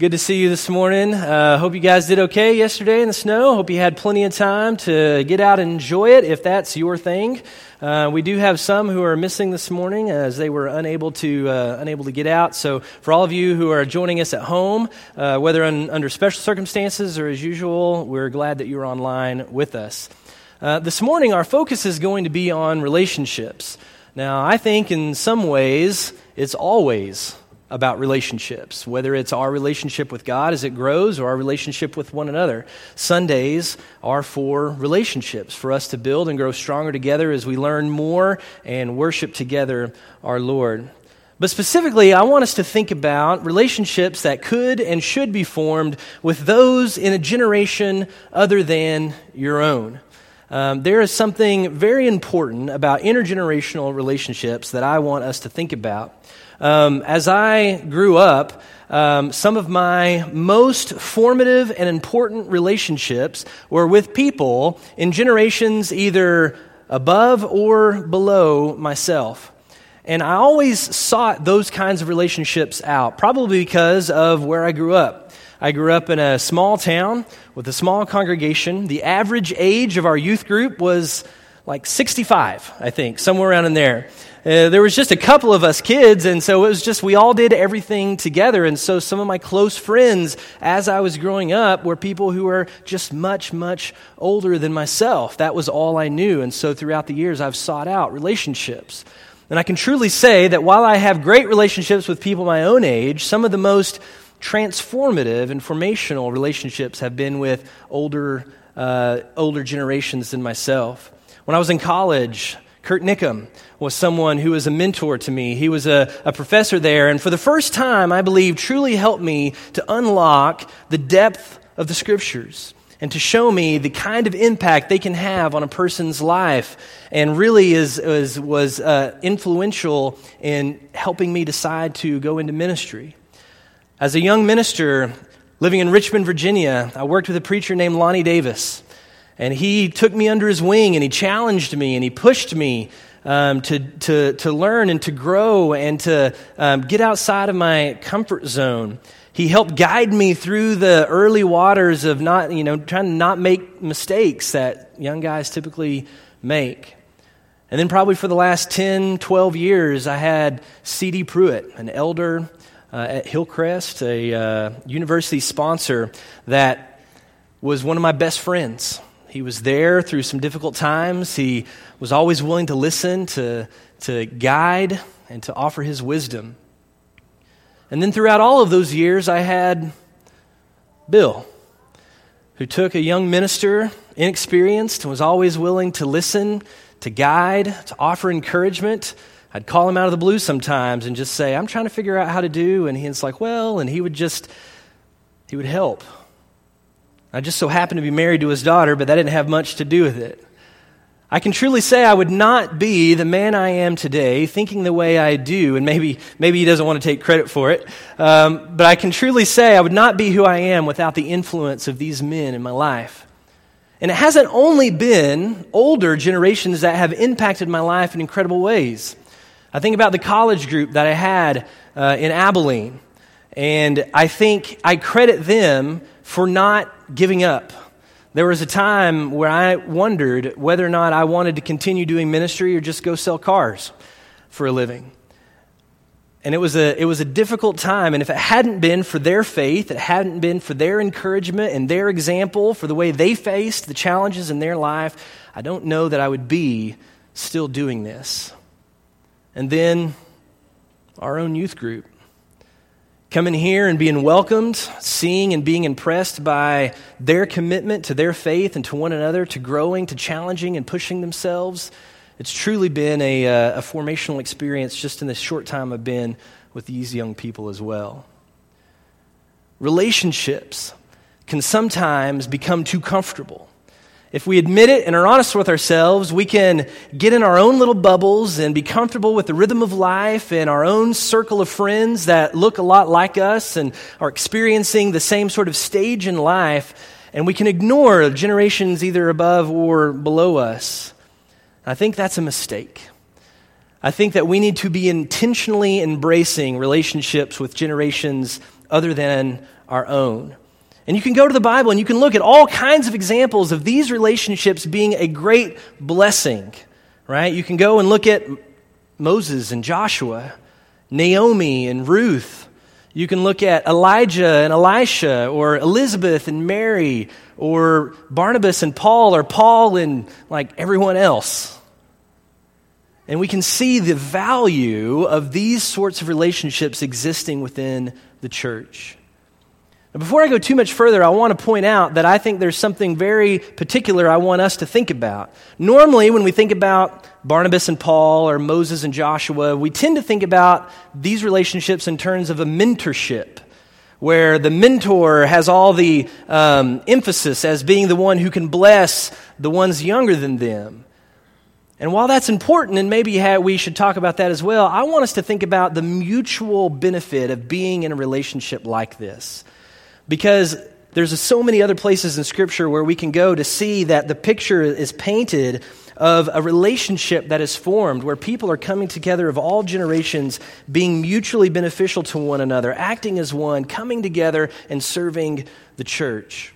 Good to see you this morning. Hope you guys did okay yesterday in the snow. Hope you had plenty of time to get out and enjoy it if that's your thing. We do have some who are missing this morning as they were unable to get out. So for all of you who are joining us at home, whether under special circumstances or as usual, we're glad that you're online with us. This morning, our focus is going to be on relationships. Now, I think in some ways, it's always about relationships, whether it's our relationship with God as it grows or our relationship with one another. Sundays are for relationships, for us to build and grow stronger together as we learn more and worship together our Lord. But specifically, I want us to think about relationships that could and should be formed with those in a generation other than your own. There is something very important about intergenerational relationships that I want us to think about. As I grew up, some of my most formative and important relationships were with people in generations either above or below myself. And I always sought those kinds of relationships out, probably because of where I grew up. I grew up in a small town with a small congregation. The average age of our youth group was like 65, I think, somewhere around in there. There was just a couple of us kids, and so it was just we all did everything together. And so some of my close friends as I was growing up were people who were just much, much older than myself. That was all I knew. And so throughout the years, I've sought out relationships. And I can truly say that while I have great relationships with people my own age, some of the most transformative and formational relationships have been with older generations than myself. When I was in college, Kurt Nickham was someone who was a mentor to me. He was a professor there, and for the first time, I believe, truly helped me to unlock the depth of the Scriptures and to show me the kind of impact they can have on a person's life, and really was influential in helping me decide to go into ministry. As a young minister living in Richmond, Virginia, I worked with a preacher named Lonnie Davis. And he took me under his wing, and he challenged me, and he pushed me to learn and to grow and to get outside of my comfort zone. He helped guide me through the early waters of trying to not make mistakes that young guys typically make. And then probably for the last 10, 12 years, I had C.D. Pruitt, an elder at Hillcrest, a university sponsor that was one of my best friends. He was there through some difficult times. He was always willing to listen, to guide, and to offer his wisdom. And then throughout all of those years, I had Bill, who took a young minister, inexperienced, and was always willing to listen, to guide, to offer encouragement. I'd call him out of the blue sometimes and just say, I'm trying to figure out how to do, and he's like, well, and he would help. I just so happened to be married to his daughter, but that didn't have much to do with it. I can truly say I would not be the man I am today, thinking the way I do, and maybe he doesn't want to take credit for it, but I can truly say I would not be who I am without the influence of these men in my life. And it hasn't only been older generations that have impacted my life in incredible ways. I think about the college group that I had in Abilene, and I think I credit them for not giving up. There was a time where I wondered whether or not I wanted to continue doing ministry or just go sell cars for a living. And it was a difficult time, and if it hadn't been for their faith, it hadn't been for their encouragement and their example, for the way they faced the challenges in their life, I don't know that I would be still doing this. And then our own youth group. Coming here and being welcomed, seeing and being impressed by their commitment to their faith and to one another, to growing, to challenging and pushing themselves. It's truly been a formational experience just in the short time I've been with these young people as well. Relationships can sometimes become too comfortable. If we admit it and are honest with ourselves, we can get in our own little bubbles and be comfortable with the rhythm of life and our own circle of friends that look a lot like us and are experiencing the same sort of stage in life, and we can ignore generations either above or below us. I think that's a mistake. I think that we need to be intentionally embracing relationships with generations other than our own. And you can go to the Bible and you can look at all kinds of examples of these relationships being a great blessing, right? You can go and look at Moses and Joshua, Naomi and Ruth. You can look at Elijah and Elisha, or Elizabeth and Mary, or Barnabas and Paul, or Paul and like everyone else. And we can see the value of these sorts of relationships existing within the church. Now, before I go too much further, I want to point out that I think there's something very particular I want us to think about. Normally, when we think about Barnabas and Paul or Moses and Joshua, we tend to think about these relationships in terms of a mentorship, where the mentor has all the emphasis as being the one who can bless the ones younger than them. And while that's important, and maybe we should talk about that as well, I want us to think about the mutual benefit of being in a relationship like this. Because there's so many other places in Scripture where we can go to see that the picture is painted of a relationship that is formed, where people are coming together of all generations, being mutually beneficial to one another, acting as one, coming together and serving the church.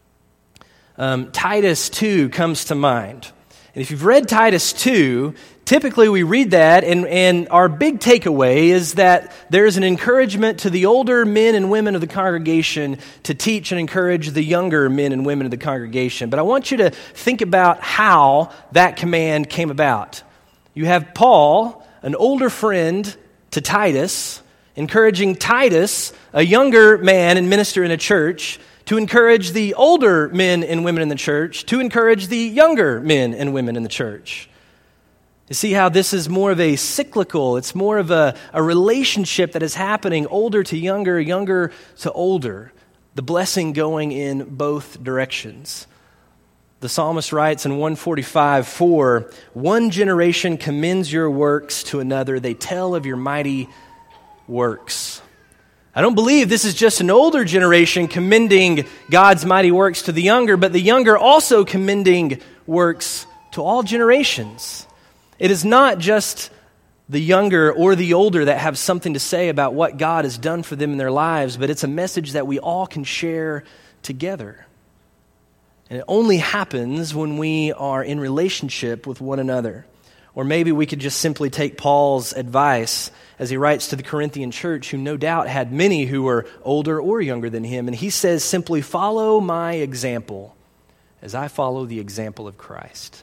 Titus 2 comes to mind. And if you've read Titus 2, typically we read that, and our big takeaway is that there is an encouragement to the older men and women of the congregation to teach and encourage the younger men and women of the congregation. But I want you to think about how that command came about. You have Paul, an older friend to Titus, encouraging Titus, a younger man and minister in a church, to encourage the older men and women in the church, to encourage the younger men and women in the church. You see how this is more of a cyclical, it's more of a relationship that is happening, older to younger, younger to older, the blessing going in both directions. The psalmist writes in 145:4, "One generation commends your works to another, they tell of your mighty works." I don't believe this is just an older generation commending God's mighty works to the younger, but the younger also commending works to all generations. It is not just the younger or the older that have something to say about what God has done for them in their lives, but it's a message that we all can share together. And it only happens when we are in relationship with one another. Or maybe we could just simply take Paul's advice as he writes to the Corinthian church, who no doubt had many who were older or younger than him. And he says simply, "Follow my example as I follow the example of Christ."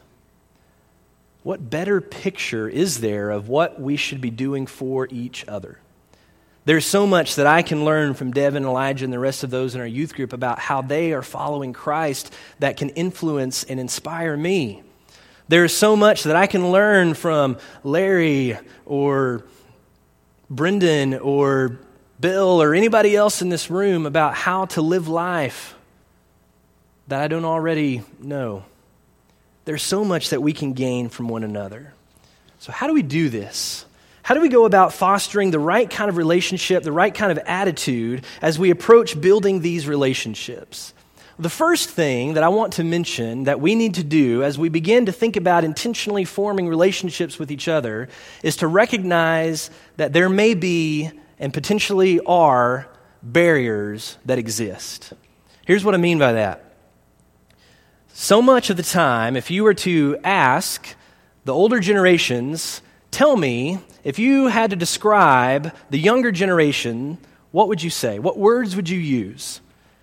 What better picture is there of what we should be doing for each other? There's so much that I can learn from Devin, Elijah, and the rest of those in our youth group about how they are following Christ that can influence and inspire me. There's so much that I can learn from Larry or Brendan or Bill or anybody else in this room about how to live life that I don't already know. There's so much that we can gain from one another. So how do we do this? How do we go about fostering the right kind of relationship, the right kind of attitude as we approach building these relationships? The first thing that I want to mention that we need to do as we begin to think about intentionally forming relationships with each other is to recognize that there may be and potentially are barriers that exist. Here's what I mean by that. So much of the time, if you were to ask the older generations, tell me, if you had to describe the younger generation, what would you say? What words would you use?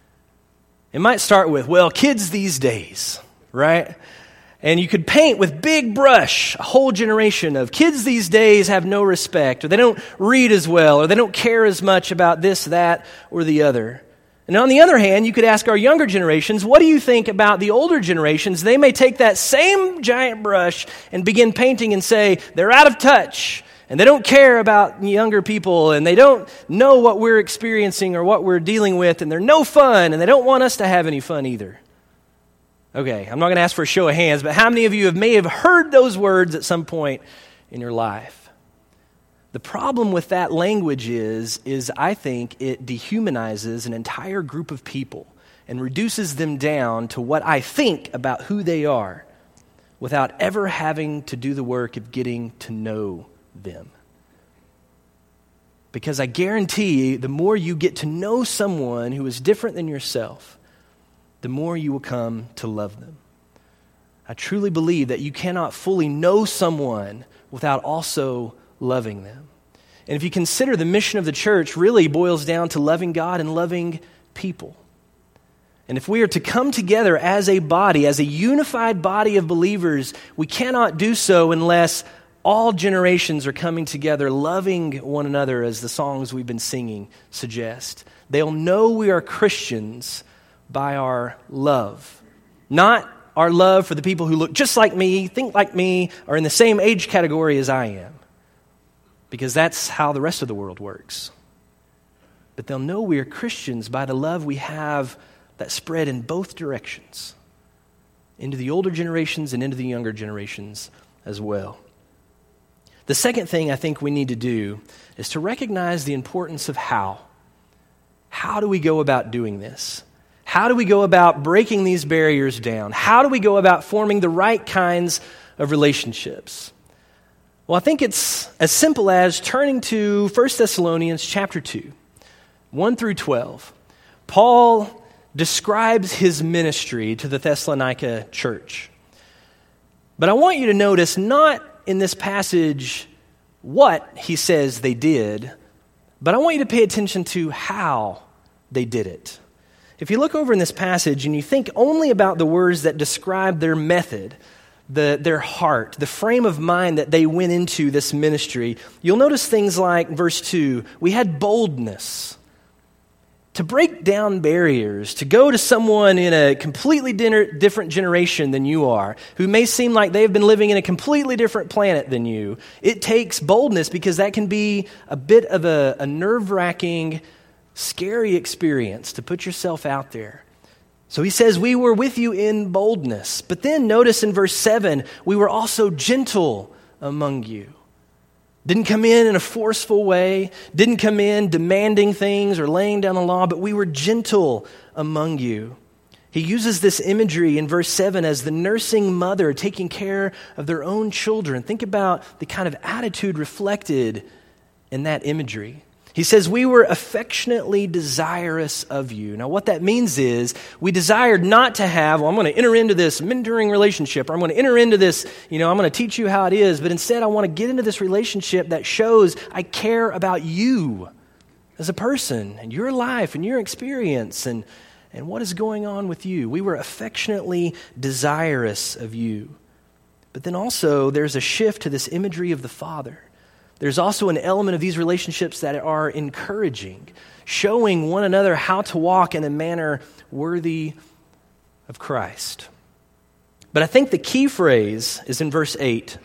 It might start with, well, kids these days, right? And you could paint with big brush a whole generation of kids these days have no respect, or they don't read as well, or they don't care as much about this, that, or the other. And on the other hand, you could ask our younger generations, what do you think about the older generations? They may take that same giant brush and begin painting and say, they're out of touch, and they don't care about younger people, and they don't know what we're experiencing or what we're dealing with, and they're no fun, and they don't want us to have any fun either. Okay, I'm not going to ask for a show of hands, but how many of you may have heard those words at some point in your life? The problem with that language is I think it dehumanizes an entire group of people and reduces them down to what I think about who they are without ever having to do the work of getting to know them. Because I guarantee the more you get to know someone who is different than yourself, the more you will come to love them. I truly believe that you cannot fully know someone without also loving them. And if you consider the mission of the church really boils down to loving God and loving people. And if we are to come together as a body, as a unified body of believers, we cannot do so unless all generations are coming together, loving one another, as the songs we've been singing suggest. They'll know we are Christians by our love. Not our love for the people who look just like me, think like me, are in the same age category as I am. Because that's how the rest of the world works. But they'll know we are Christians by the love we have that spread in both directions, into the older generations and into the younger generations as well. The second thing I think we need to do is to recognize the importance of how. How do we go about doing this? How do we go about breaking these barriers down? How do we go about forming the right kinds of relationships? Well, I think it's as simple as turning to 1 Thessalonians chapter 2, 1 through 12. Paul describes his ministry to the Thessalonica church. But I want you to notice not in this passage what he says they did, but I want you to pay attention to how they did it. If you look over in this passage and you think only about the words that describe their method, their heart, the frame of mind that they went into this ministry, you'll notice things like verse 2, we had boldness to break down barriers, to go to someone in a completely different generation than you are, who may seem like they've been living in a completely different planet than you. It takes boldness because that can be a bit of a nerve-wracking, scary experience to put yourself out there. So he says, we were with you in boldness. But then notice in verse 7, we were also gentle among you. Didn't come in a forceful way, didn't come in demanding things or laying down the law, but we were gentle among you. He uses this imagery in verse 7 as the nursing mother taking care of their own children. Think about the kind of attitude reflected in that imagery. He says, we were affectionately desirous of you. Now, what that means is we desired not to have, I'm going to enter into this mentoring relationship, or I'm going to enter into this, I'm going to teach you how it is, but instead I want to get into this relationship that shows I care about you as a person and your life and your experience and what is going on with you. We were affectionately desirous of you. But then also there's a shift to this imagery of the Father. There's also an element of these relationships that are encouraging, showing one another how to walk in a manner worthy of Christ. But I think the key phrase is in verse 8.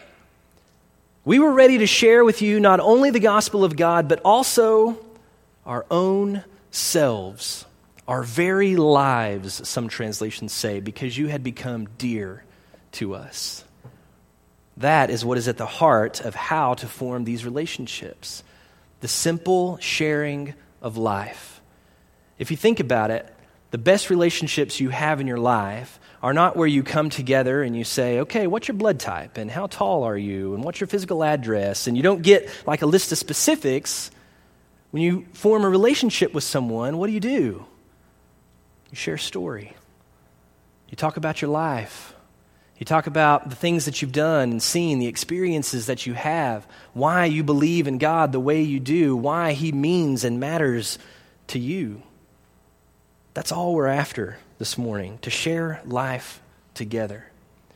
We were ready to share with you not only the gospel of God, but also our own selves, our very lives, some translations say, because you had become dear to us. That is what is at the heart of how to form these relationships. The simple sharing of life. If you think about it, the best relationships you have in your life are not where you come together and you say, okay, what's your blood type and how tall are you and what's your physical address? And you don't get like a list of specifics. When you form a relationship with someone, what do? You share a story. You talk about your life. You talk about the things that you've done and seen, the experiences that you have, why you believe in God the way you do, why He means and matters to you. That's all we're after this morning, to share life together.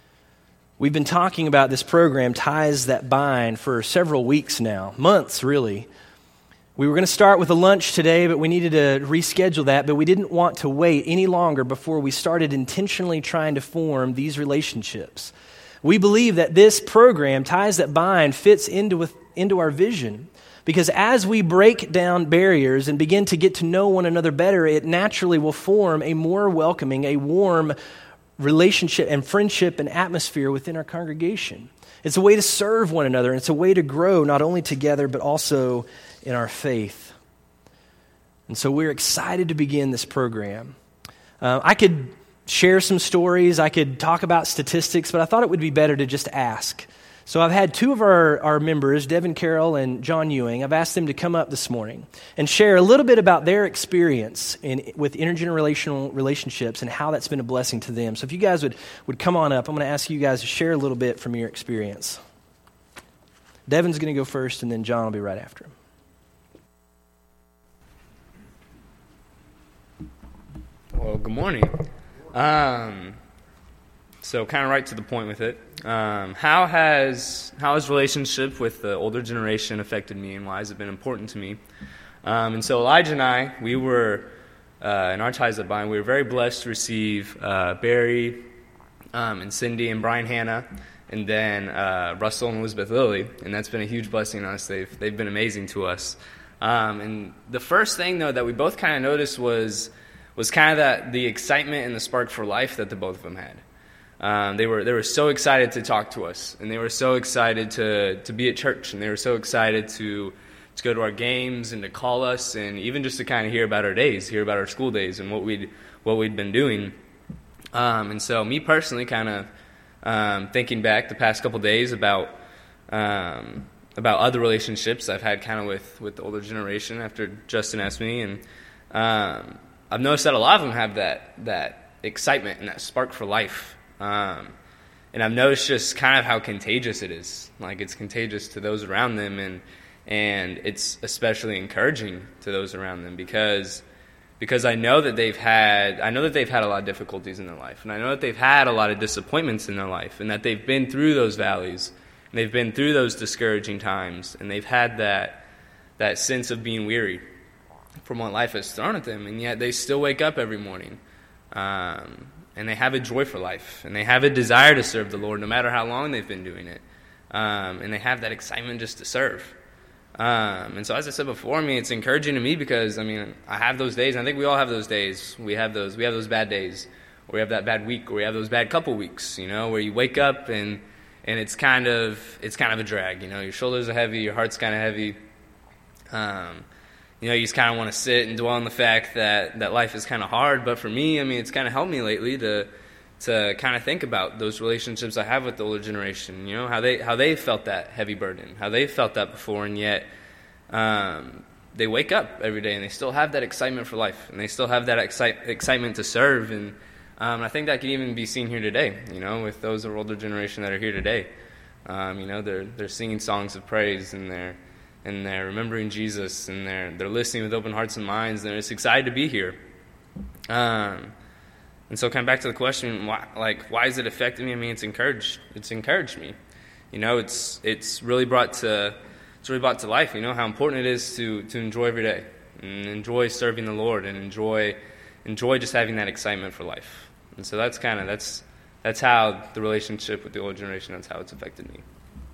We've been talking about this program, Ties That Bind, for several weeks now, months really. We were going to start with a lunch today, but we needed to reschedule that, but we didn't want to wait any longer before we started intentionally trying to form these relationships. We believe that this program, Ties That Bind, fits into our vision, because as we break down barriers and begin to get to know one another better, it naturally will form a more welcoming, a warm relationship and friendship and atmosphere within our congregation. It's a way to serve one another, and it's a way to grow not only together, but also in our faith. And so we're excited to begin this program. I could share some stories, I could talk about statistics, but I thought it would be better to just ask. So I've had two of our members, Devin Carroll and John Ewing, I've asked them to come up this morning and share a little bit about their experience with intergenerational relationships and how that's been a blessing to them. So if you guys would come on up, I'm going to ask you guys to share a little bit from your experience. Devin's going to go first, and then John will be right after him. Well, good morning. So kind of right to the point with it. How has relationship with the older generation affected me, and why has it been important to me? And so Elijah and I, we were, in our ties that bind, we were very blessed to receive Barry and Cindy and Brian Hanna, and then Russell and Elizabeth Lilly, and that's been a huge blessing on us. They've been amazing to us. And the first thing, though, that we both kind of noticed was kind of the excitement and the spark for life that the both of them had. They were so excited to talk to us, and they were so excited to be at church, and they were so excited to go to our games and to call us, and even just to kind of hear about our days, hear about our school days and what we'd been doing. And so me personally, kind of thinking back the past couple days about other relationships I've had kind of with the older generation after Justin asked me, and I've noticed that a lot of them have that excitement and that spark for life. And I've noticed just kind of how contagious it is. Like, it's contagious to those around them, and it's especially encouraging to those around them because I know that they've had a lot of difficulties in their life, and I know that they've had a lot of disappointments in their life, and that they've been through those valleys, and they've been through those discouraging times, and they've had that sense of being weary from what life has thrown at them, and yet they still wake up every morning. And they have a joy for life, and they have a desire to serve the Lord no matter how long they've been doing it. And they have that excitement just to serve. And so, as I said before, it's encouraging to me because, I have those days, and I think we all have those days. We have those bad days, or we have that bad week, or we have those bad couple weeks, where you wake up and it's kind of a drag, your shoulders are heavy, your heart's kind of heavy. You just kind of want to sit and dwell on the fact that life is kind of hard. But for me, it's kind of helped me lately to kind of think about those relationships I have with the older generation. How they felt that heavy burden, how they felt that before, and yet they wake up every day and they still have that excitement for life, and they still have that excitement to serve. And I think that can even be seen here today. With those of the older generation that are here today, they're singing songs of praise, and they're remembering Jesus, and they're listening with open hearts and minds, and they're just excited to be here. And so, kind of back to the question, why has it affected me? It's encouraged me. It's really brought to life. How important it is to enjoy every day, and enjoy serving the Lord, and enjoy just having that excitement for life. And so that's how the relationship with the older generation, that's how it's affected me.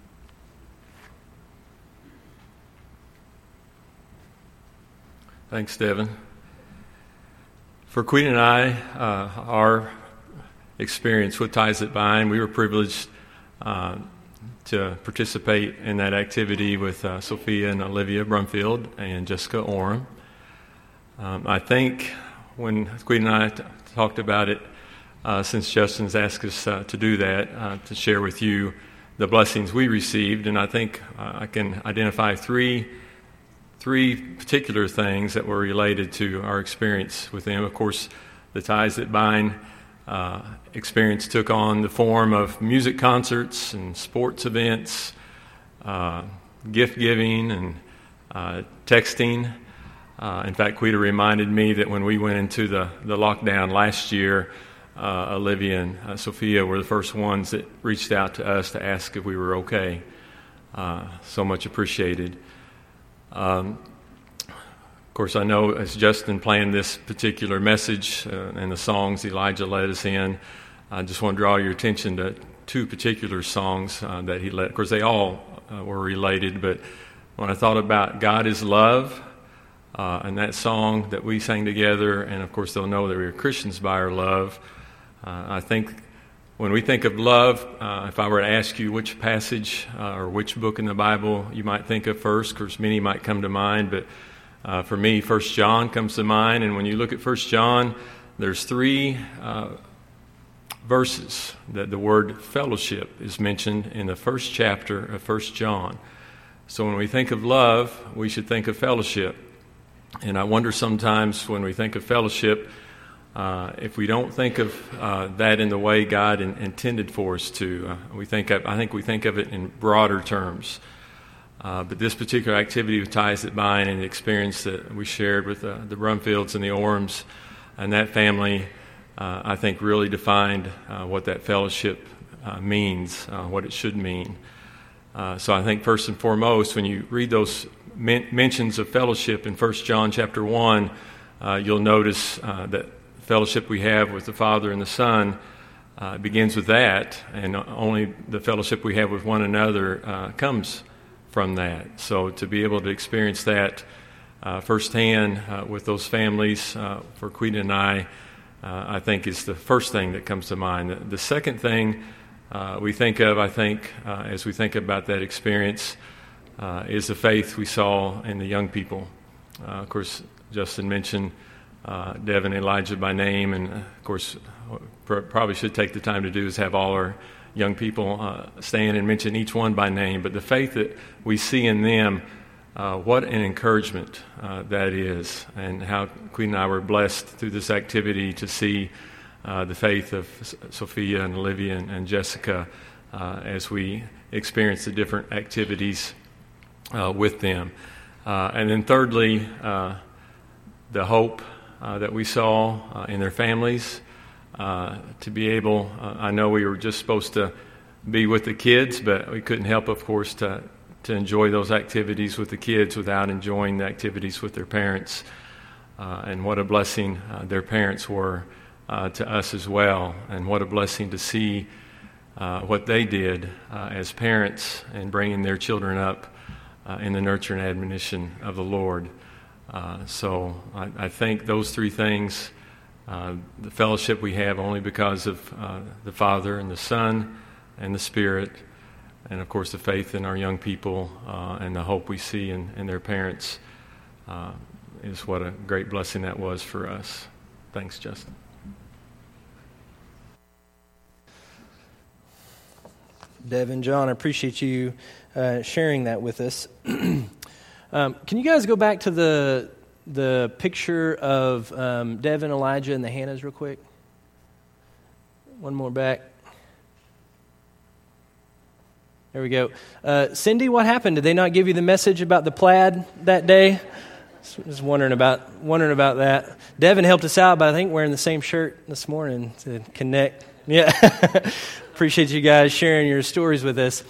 Thanks, Devin. For Queen and I, our experience with Ties That Bind, we were privileged to participate in that activity with Sophia and Olivia Brumfield and Jessica Orem. I think when Queen and I talked about it, since Justin's asked us to do that, to share with you the blessings we received, and I think I can identify three particular things that were related to our experience with them. Of course, the Ties That Bind experience took on the form of music concerts and sports events, gift giving, and texting. In fact, Quita reminded me that when we went into the lockdown last year, Olivia and Sophia were the first ones that reached out to us to ask if we were okay. So much appreciated. Of course, I know as Justin planned this particular message and the songs Elijah led us in, I just want to draw your attention to two particular songs that he led. Of course, they all were related, but when I thought about God is Love, and that song that we sang together, and of course they'll know that we are Christians by our love, I think when we think of love, if I were to ask you which passage or which book in the Bible you might think of first, of course many might come to mind, but for me, 1 John comes to mind. And when you look at 1 John, there's three verses that the word fellowship is mentioned in the first chapter of 1 John. So when we think of love, we should think of fellowship. And I wonder sometimes when we think of fellowship, if we don't think of that in the way God intended for us to, I think we think of it in broader terms. But this particular activity with Ties That Bind and the experience that we shared with the Brumfields and the Orms and that family, I think really defined what that fellowship means, what it should mean. So I think first and foremost, when you read those mentions of fellowship in 1 John chapter 1, you'll notice that fellowship we have with the Father and the Son begins with that, and only the fellowship we have with one another comes from that. So to be able to experience that firsthand with those families, for Queen and I think is the first thing that comes to mind. The second thing we think of, as we think about that experience, is the faith we saw in the young people. Of course, Justin mentioned Devin and Elijah by name, and of course, probably should take the time to do is have all our young people stand and mention each one by name. But the faith that we see in them, what an encouragement that is, and how Queen and I were blessed through this activity to see the faith of Sophia and Olivia and Jessica as we experience the different activities with them. And then thirdly, the hope that we saw in their families, to be able, I know we were just supposed to be with the kids, but we couldn't help, of course, to enjoy those activities with the kids without enjoying the activities with their parents. And what a blessing their parents were to us as well, and what a blessing to see what they did as parents and bringing their children up in the nurture and admonition of the Lord. So I think those three things, the fellowship we have only because of the Father and the Son and the Spirit, and of course the faith in our young people and the hope we see in their parents, is what a great blessing that was for us. Thanks, Justin. Devin, John, I appreciate you sharing that with us. Can you guys go back to the picture of Devin, Elijah, and the Hannahs real quick? One more back. There we go. Cindy, what happened? Did they not give you the message about the plaid that day? Just wondering about that. Devin helped us out by, I think, wearing the same shirt this morning to connect. Yeah. Appreciate you guys sharing your stories with us.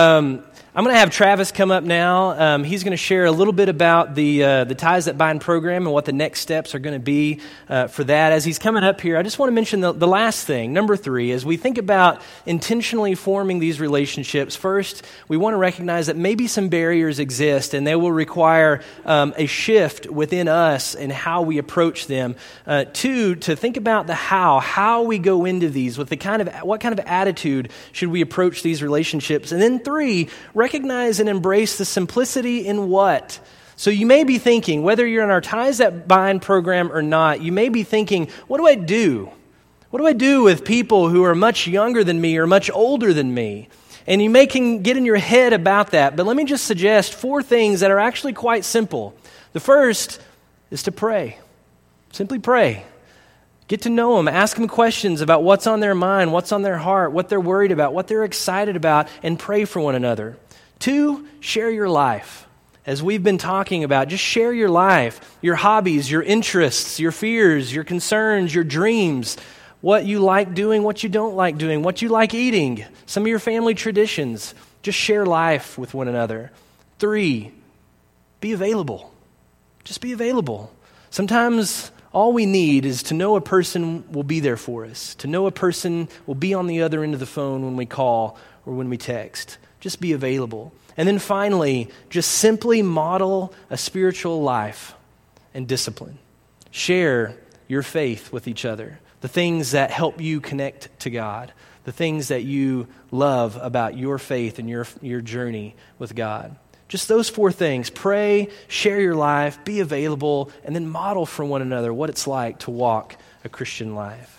I'm going to have Travis come up now. He's going to share a little bit about the Ties That Bind program and what the next steps are going to be for that. As he's coming up here, I just want to mention the last thing, number 3, as we think about intentionally forming these relationships. First, we want to recognize that maybe some barriers exist, and they will require a shift within us and how we approach them. 2, to think about the how we go into these, with what kind of attitude should we approach these relationships. And then 3, recognize and embrace the simplicity in what. So you may be thinking, whether you're in our Ties That Bind program or not, you may be thinking, what do I do? What do I do with people who are much younger than me or much older than me? And you can get in your head about that, but let me just suggest 4 things that are actually quite simple. The first is to pray. Simply pray. Get to know them. Ask them questions about what's on their mind, what's on their heart, what they're worried about, what they're excited about, and pray for one another. 2, share your life. As we've been talking about, just share your life, your hobbies, your interests, your fears, your concerns, your dreams, what you like doing, what you don't like doing, what you like eating, some of your family traditions. Just share life with one another. 3, be available. Just be available. Sometimes all we need is to know a person will be there for us, to know a person will be on the other end of the phone when we call or when we text. Just be available. And then finally, just simply model a spiritual life and discipline. Share your faith with each other, the things that help you connect to God, the things that you love about your faith and your journey with God. Just those 4 things. Pray, share your life, be available, and then model for one another what it's like to walk a Christian life.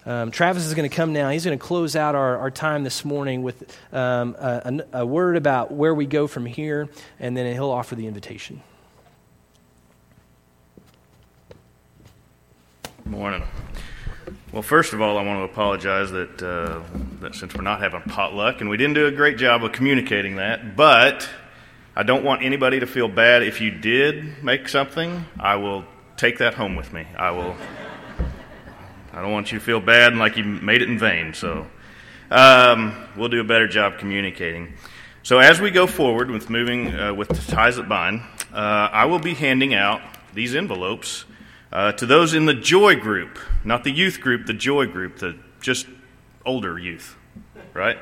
Travis is going to come now. He's going to close out our time this morning with a word about where we go from here, and then he'll offer the invitation. Morning. Well, first of all, I want to apologize that since we're not having potluck, and we didn't do a great job of communicating that, but I don't want anybody to feel bad. If you did make something, I will take that home with me. I don't want you to feel bad and like you made it in vain, so we'll do a better job communicating. So as we go forward with moving with the Ties That Bind, I will be handing out these envelopes to those in the Joy group, not the youth group, the Joy group, the just older youth, right?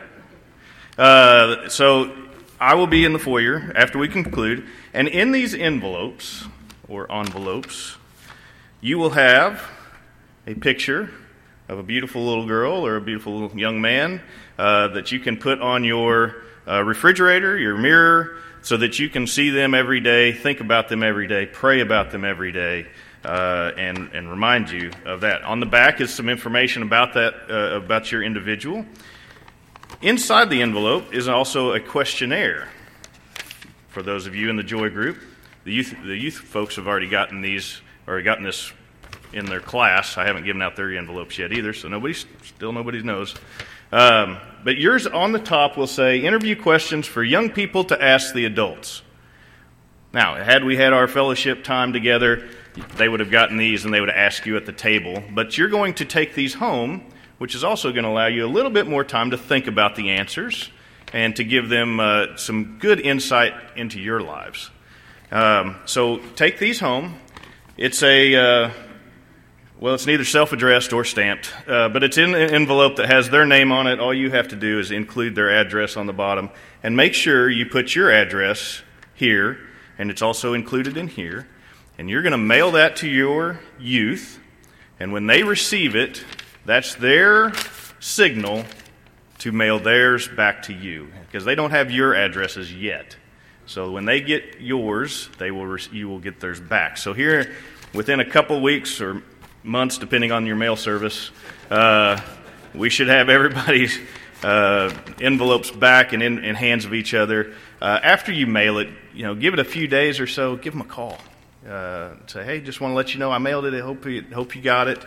So I will be in the foyer after we conclude, and in these envelopes, or envelopes, you will have a picture of a beautiful little girl or a beautiful young man that you can put on your refrigerator, your mirror, so that you can see them every day, think about them every day, pray about them every day, and remind you of that. On the back is some information about that, about your individual. Inside the envelope is also a questionnaire for those of you in the Joy group. The youth folks have already gotten this in their class. I haven't given out their envelopes yet either, so nobody knows. But yours on the top will say, interview questions for young people to ask the adults. Now, had we had our fellowship time together, they would have gotten these and they would ask you at the table. But you're going to take these home, which is also going to allow you a little bit more time to think about the answers and to give them some good insight into your lives. So take these home. It's it's neither self-addressed or stamped, but it's in an envelope that has their name on it. All you have to do is include their address on the bottom, and make sure you put your address here, and it's also included in here, and you're going to mail that to your youth, and when they receive it, that's their signal to mail theirs back to you, because they don't have your addresses yet. So when they get yours, you will get theirs back. So here, within a couple weeks or months, depending on your mail service, we should have everybody's envelopes back and in hands of each other. After you mail it, give it a few days or so. Give them a call. Say, hey, just want to let you know I mailed it. I hope you got it.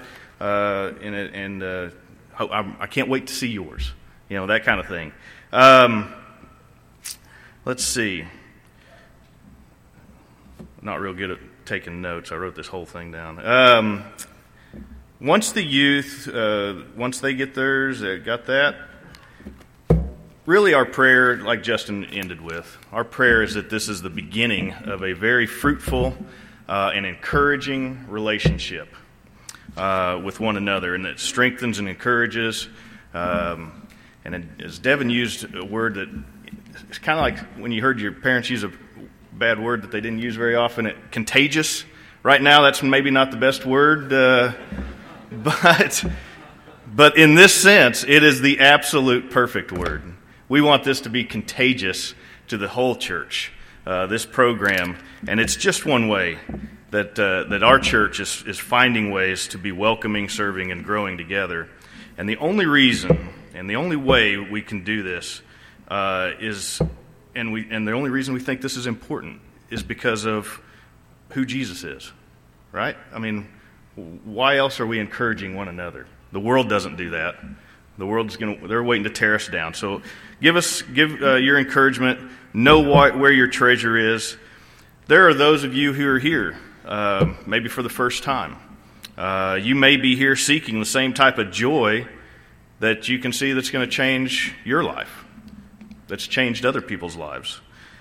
I can't wait to see yours. That kind of thing. Let's see. Not real good at taking notes. I wrote this whole thing down. Once the youth, once they get theirs, they got that. Really, our prayer, like Justin ended with, our prayer is that this is the beginning of a very fruitful and encouraging relationship with one another, and that strengthens and encourages. And as Devin used a word that it's kind of like when you heard your parents use a bad word that they didn't use very often, contagious. Right now, that's maybe not the best word, but in this sense, it is the absolute perfect word. We want this to be contagious to the whole church, this program, and it's just one way that our church is finding ways to be welcoming, serving, and growing together. And the only reason and the only way we can do this the only reason we think this is important is because of who Jesus is, right? I mean, why else are we encouraging one another? The world doesn't do that. The world's they're waiting to tear us down. So give your encouragement. Know where your treasure is. There are those of you who are here, maybe for the first time. You may be here seeking the same type of joy that you can see that's going to change your life, that's changed other people's lives.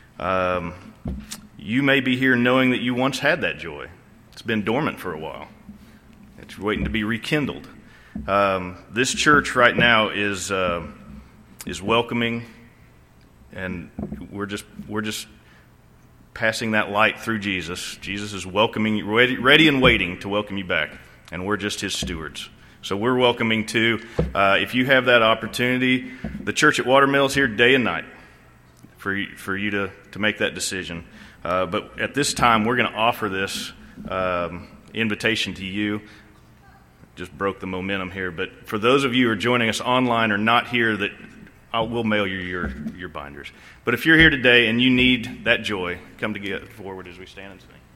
You may be here knowing that you once had that joy. It's been dormant for a while. It's waiting to be rekindled. This church right now is welcoming, and we're just passing that light through Jesus. Jesus is welcoming you, ready and waiting to welcome you back, and we're just His stewards. So we're welcoming too. If you have that opportunity, the church at Watermill is here day and night for you to make that decision. But at this time, we're going to offer this invitation to you. just broke the momentum here. But for those of you who are joining us online or not here, we'll mail you your binders. But if you're here today and you need that joy, come to get forward as we stand and sing.